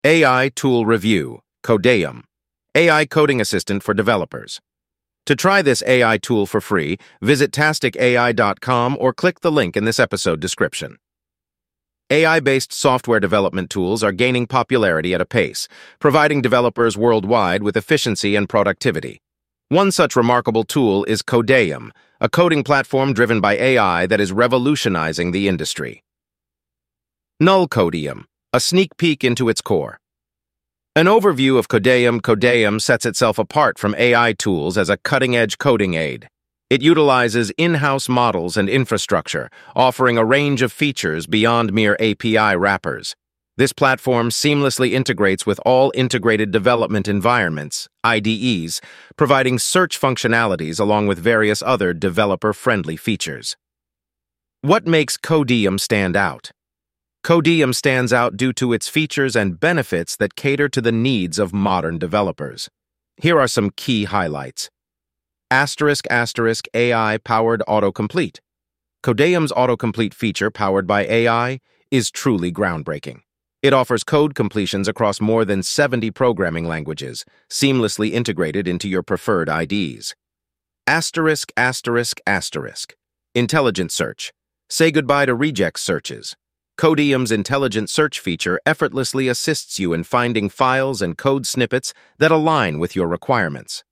AI Tool Review, Codeium, AI Coding Assistant for Developers. To try this AI tool for free, visit tasticai.com or click the link in this episode description. AI-based software development tools are gaining popularity at a pace, providing developers worldwide with efficiency and productivity. One such remarkable tool is Codeium, a coding platform driven by AI that is revolutionizing the industry. NullCodium, a sneak peek into its core. An overview of Codeium sets itself apart from AI tools as a cutting-edge coding aid. It utilizes in-house models and infrastructure, offering a range of features beyond mere API wrappers. This platform seamlessly integrates with all integrated development environments, IDEs, providing search functionalities along with various other developer-friendly features. What makes Codeium stand out? Codeium stands out due to its features and benefits that cater to the needs of modern developers. Here are some key highlights. AI-powered autocomplete. Codeium's autocomplete feature, powered by AI, is truly groundbreaking. It offers code completions across more than 70 programming languages, seamlessly integrated into your preferred IDs. Intelligent search. Say goodbye to reject searches. Codeium's intelligent search feature effortlessly assists you in finding files and code snippets that align with your requirements.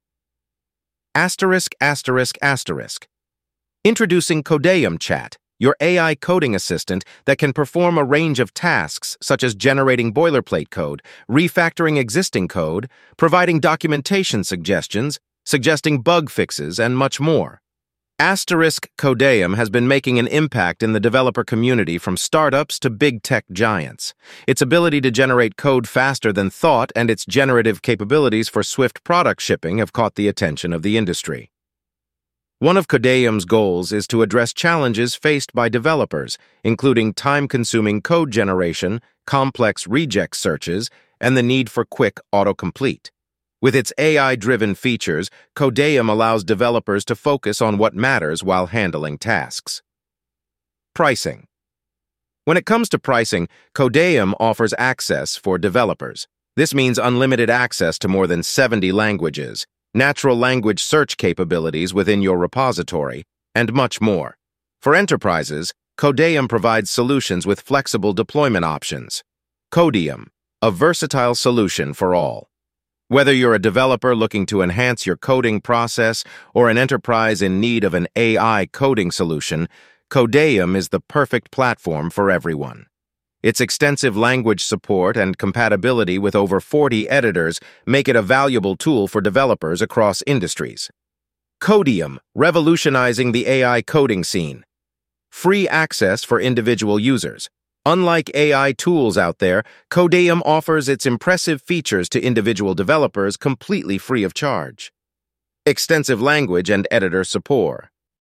Introducing Codeium Chat, your AI coding assistant that can perform a range of tasks such as generating boilerplate code, refactoring existing code, providing documentation suggestions, suggesting bug fixes, and much more. Codeium has been making an impact in the developer community from startups to big tech giants. Its ability to generate code faster than thought and its generative capabilities for swift product shipping have caught the attention of the industry. One of Codeium's goals is to address challenges faced by developers, including time-consuming code generation, complex reject searches, and the need for quick autocomplete. With its AI-driven features, Codeium allows developers to focus on what matters while handling tasks. Pricing. When it comes to pricing, Codeium offers access for developers. This means unlimited access to more than 70 languages, natural language search capabilities within your repository, and much more. For enterprises, Codeium provides solutions with flexible deployment options. Codeium, a versatile solution for all. Whether you're a developer looking to enhance your coding process or an enterprise in need of an AI coding solution, Codeium is the perfect platform for everyone. Its extensive language support and compatibility with over 40 editors make it a valuable tool for developers across industries. Codeium, revolutionizing the AI coding scene. Free access for individual users. Unlike AI tools out there, Codeium offers its impressive features to individual developers completely free of charge. Extensive language and editor support.